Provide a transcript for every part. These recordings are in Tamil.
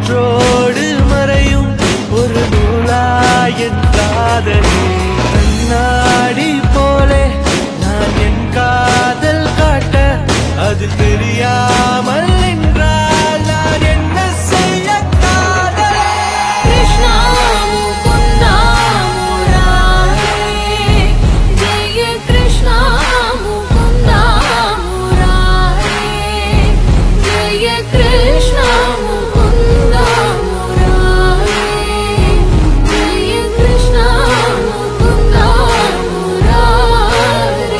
காற்றோடு மறையும் ஒரு நூலாயின் காதலே கண்ணாடி போலே நான் என் காதல் காட்ட அது தெரியாமல் நின்றால் நான் என்ன செய்ய காதலே கிருஷ்ணா முகுந்தா முராரே ஜெய கிருஷ்ணா முகுந்தா முராரே ஜெய கிருஷ்ணா முகுந்தா முராரே ஜெய கிருஷ்ணா முகுந்தா முராரே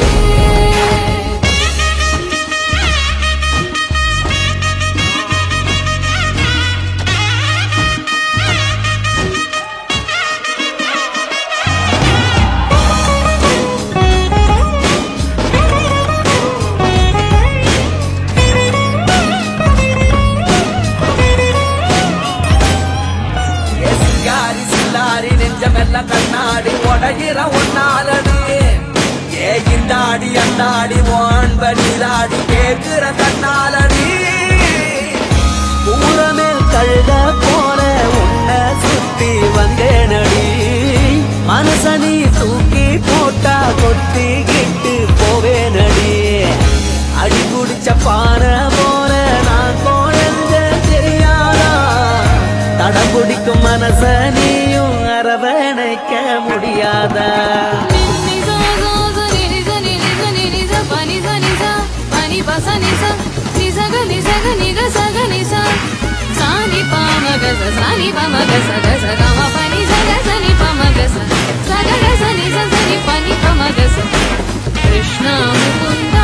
சிங்காரி சில்லாரி நெஞ்சமெல்லாம் கண்ணாடி உடையிற ஒன்னாலடி ஏ இந்தாடி அந்தாடி வான்படிலாடி கேட்கிற கண்ணாலடி ஊரமேல் கழுத போல உன்னை சுத்தி வந்தேனடி மனசனி தூக்கி போட்டா கொத்திக்கிட்டு போவேனடி அடி குடிச்ச பானை போல நான் குழஞ்ச தெரியாதா தடம் பிடிக்கும் மனச நீயும் அரவணைக்க முடியாதா நிசா கோச நிசா நிசா நிசா பனி சா நிசா பனி பச நிசா நிசா க நிசா க நிக ச க நிசா சானி பம க ச சானி பம க ச க ச க ம பனி ச க ச நி பம க ச ச க க ச நி ச ச நி பனி பம க ச கிருஷ்ணா முகுந்த